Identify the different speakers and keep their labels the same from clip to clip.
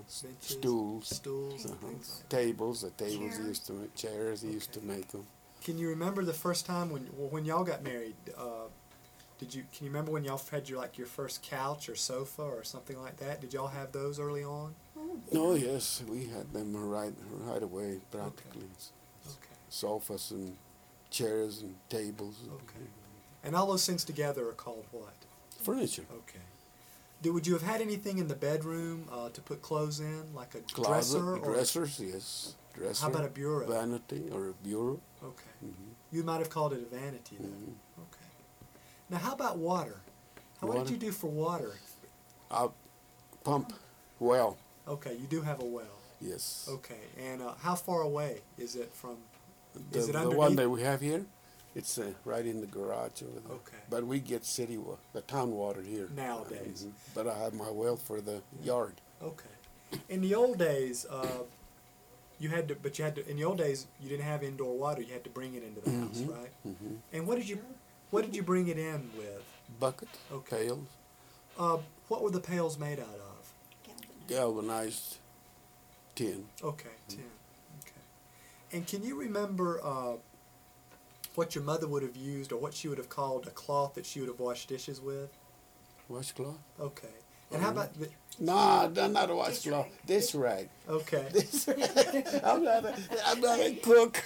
Speaker 1: Benches,
Speaker 2: stools,
Speaker 1: stools, and things like that.
Speaker 2: tables. The tables
Speaker 3: Chairs.
Speaker 2: used to make chairs. He used to make them.
Speaker 1: Can you remember the first time when y'all got married? Can you remember when y'all had your first couch or sofa or something like that? Did y'all have those early on?
Speaker 2: Oh yes, we had them right away practically.
Speaker 1: Okay.
Speaker 2: Sofas and chairs and tables.
Speaker 1: Okay. And all those things together are called what?
Speaker 2: Furniture.
Speaker 1: Okay. Would you have had anything in the bedroom to put clothes in, like a
Speaker 2: Closet,
Speaker 1: dresser? Or
Speaker 2: dressers, yes. Dresser.
Speaker 1: how about a bureau?
Speaker 2: Vanity or a bureau.
Speaker 1: Okay.
Speaker 2: Mm-hmm.
Speaker 1: You might have called it a vanity then.
Speaker 2: Mm-hmm.
Speaker 1: Okay. Now, how about water? What did you do for water?
Speaker 2: Pump well.
Speaker 1: Okay, you do have a well.
Speaker 2: Yes.
Speaker 1: Okay, and how far away is it from? Is it
Speaker 2: The
Speaker 1: underneath?
Speaker 2: one that we have here, it's right in the garage over there.
Speaker 1: Okay.
Speaker 2: But we get the town water here.
Speaker 1: Nowadays.
Speaker 2: But I have my well for the yard.
Speaker 1: Okay. In the old days, in the old days, you didn't have indoor water. You had to bring it into the house, right?
Speaker 2: Mm-hmm.
Speaker 1: And what did you bring it in with?
Speaker 2: Bucket,
Speaker 1: Okay.
Speaker 2: pails,
Speaker 1: What were the pails made out of?
Speaker 2: galvanized tin.
Speaker 1: Okay, tin. Okay. And can you remember what your mother would have used, or what she would have called a cloth that she would have washed dishes with?
Speaker 2: Washcloth?
Speaker 1: Okay. And how about the?
Speaker 2: No, not a washcloth. This rag.
Speaker 1: Okay.
Speaker 2: This rag. I'm not a cook.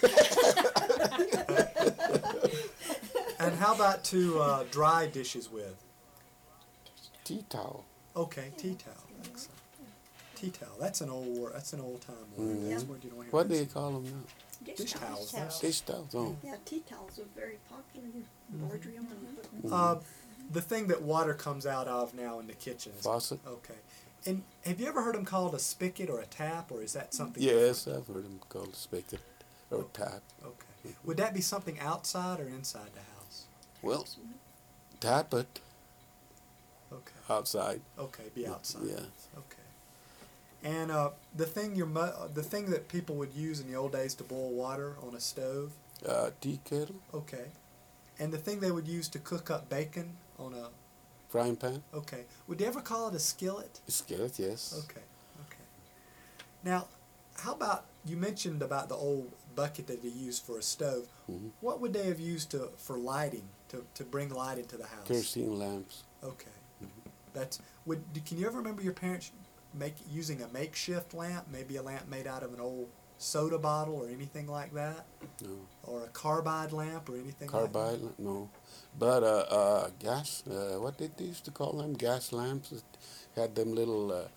Speaker 1: And how about to dry dishes with?
Speaker 2: Tea towel.
Speaker 1: Okay, tea towel. Excellent. Tea towel. That's an old word. That's an old time word.
Speaker 2: Mhm.
Speaker 1: That's what you don't hear.
Speaker 2: What do you call them now?
Speaker 1: Dish towels.
Speaker 2: Dish towels. Oh.
Speaker 3: Yeah, tea towels are very popular in boardroom and
Speaker 1: The thing that water comes out of now in the kitchen is
Speaker 2: Faucet?
Speaker 1: Okay. And have you ever heard them called a spigot or a tap, or is that something?
Speaker 2: Yes, I've heard them called spigot or tap.
Speaker 1: Okay. Would that be something outside or inside the house?
Speaker 2: Well, tap it
Speaker 1: Okay.
Speaker 2: outside.
Speaker 1: Okay, be outside.
Speaker 2: Yeah.
Speaker 1: Okay. And the thing that people would use in the old days to boil water on a stove.
Speaker 2: Tea kettle,
Speaker 1: Okay. And the thing they would use to cook up bacon on a.
Speaker 2: frying pan,
Speaker 1: Okay. Would they ever call it a skillet?
Speaker 2: skillet, yes.
Speaker 1: Okay. Okay. Now, how about you mentioned about the old bucket that they used for a stove?
Speaker 2: Mhm.
Speaker 1: What would they have used for lighting to bring light into the house?
Speaker 2: Kerosene lamps.
Speaker 1: Okay. Can you ever remember your parents using a makeshift lamp, maybe a lamp made out of an old soda bottle or anything like that,
Speaker 2: No.
Speaker 1: or a carbide lamp or anything like that?
Speaker 2: Carbide, no. But gas, what did they used to call them? Gas lamps that had them little,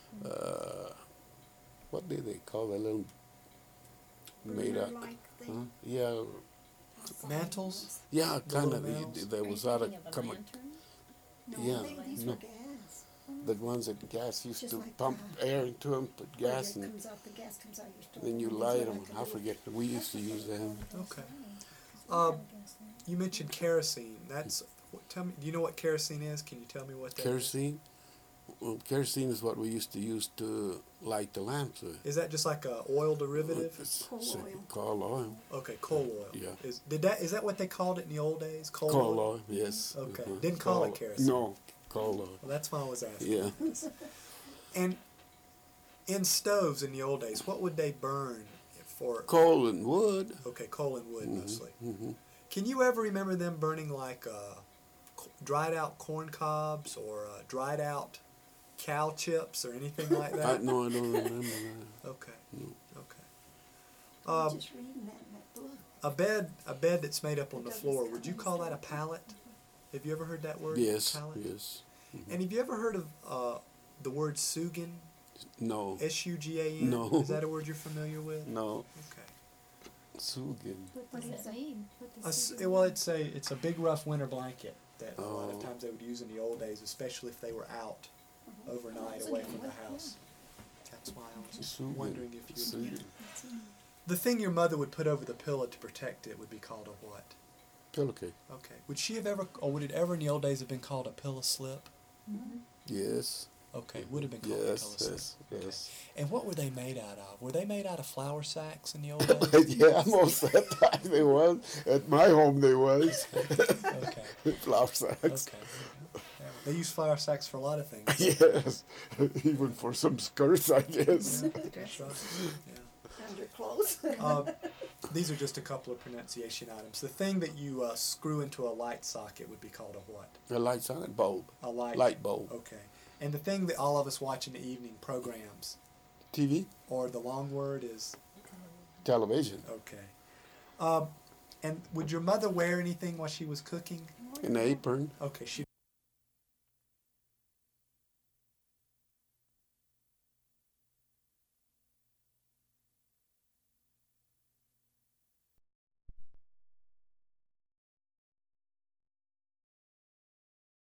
Speaker 2: what did they call that little made up?
Speaker 3: like
Speaker 2: Huh?
Speaker 3: thing.
Speaker 2: Yeah,
Speaker 1: Mantles?
Speaker 2: yeah, kind
Speaker 1: little mantles?
Speaker 2: of. There was out of come.
Speaker 3: No,
Speaker 2: Yeah,
Speaker 3: these
Speaker 2: no.
Speaker 3: were gas.
Speaker 2: The ones that gas used
Speaker 3: Just
Speaker 2: to
Speaker 3: like
Speaker 2: pump
Speaker 3: that.
Speaker 2: air into them, put gas,
Speaker 3: Where
Speaker 2: and
Speaker 3: it comes out, the gas comes out your stove.
Speaker 2: then you
Speaker 3: and
Speaker 2: light
Speaker 3: it's
Speaker 2: them.
Speaker 3: like a
Speaker 2: I
Speaker 3: little-
Speaker 2: forget. We used to use them.
Speaker 1: Okay. You mentioned kerosene. Tell me. Do you know what kerosene is? Can you tell me what that is?
Speaker 2: Kerosene. Well, kerosene is what we used to use to light the lamps with.
Speaker 1: Is that just like a oil derivative?
Speaker 2: It's
Speaker 3: Coal oil.
Speaker 2: Coal oil.
Speaker 1: Okay, coal oil.
Speaker 2: Yeah.
Speaker 1: Is that what they called it in the old days? Coal
Speaker 2: Coal oil, yes.
Speaker 1: Okay.
Speaker 2: Mhm.
Speaker 1: Didn't call it
Speaker 2: Coal-
Speaker 1: kerosene.
Speaker 2: No, coal oil.
Speaker 1: Well, that's why I was asking.
Speaker 2: Yeah.
Speaker 1: And in stoves in the old days, what would they burn for?
Speaker 2: Coal and wood.
Speaker 1: Okay, coal and wood mostly.
Speaker 2: Mm-hmm.
Speaker 1: Can you ever remember them burning like dried out corn cobs or dried out cow chips or anything like that?
Speaker 2: No, I don't remember that.
Speaker 1: Okay.
Speaker 2: No.
Speaker 1: Okay.
Speaker 3: I'm just reading that in that book.
Speaker 1: A bed that's made up on the floor. Would you call that a pallet? Have you ever heard that word?
Speaker 2: Yes,
Speaker 1: Pallet?
Speaker 2: yes.
Speaker 1: And have you ever heard of the word sugan?
Speaker 2: No,
Speaker 1: S-U-G-A-N?
Speaker 2: No.
Speaker 1: Is that a word you're familiar with?
Speaker 2: no.
Speaker 1: Okay.
Speaker 2: Sugan.
Speaker 4: What does that mean? What does it
Speaker 1: Well, it's a big rough winter blanket that a lot of
Speaker 2: Oh.
Speaker 1: times they would use in the old days, especially if they were out overnight away from the house. That's why I was just
Speaker 2: Sugan.
Speaker 1: wondering if you.
Speaker 2: Sugan.
Speaker 1: The thing your mother would put over the pillow to protect it would be called a what?
Speaker 2: Pillowcase.
Speaker 1: Okay. Would she have ever, or would it ever in the old days have been called a pillow slip?
Speaker 2: Yes.
Speaker 1: Okay, would have been called a pillow
Speaker 2: Yes,
Speaker 1: slip.
Speaker 2: yes, yes.
Speaker 1: And what were they made out of? Were they made out of flour sacks in the old days?
Speaker 2: Yeah, most of the time they was. At my home they was.
Speaker 1: Okay.
Speaker 2: Flour sacks.
Speaker 1: Okay. They use flour sacks for a lot of things.
Speaker 2: Yes, even for some skirts, I guess.
Speaker 1: Yeah, that's right. Yeah.
Speaker 3: Underclothes.
Speaker 1: These are just a couple of pronunciation items. The thing that you screw into a light socket would be called a what?
Speaker 2: A light socket bulb.
Speaker 1: A
Speaker 2: Light bulb.
Speaker 1: Okay. And the thing that all of us watch in the evening, programs,
Speaker 2: TV,
Speaker 1: or the long word is?
Speaker 2: television,
Speaker 1: Okay. And would your mother wear anything while she was cooking?
Speaker 2: an apron.
Speaker 1: Okay, she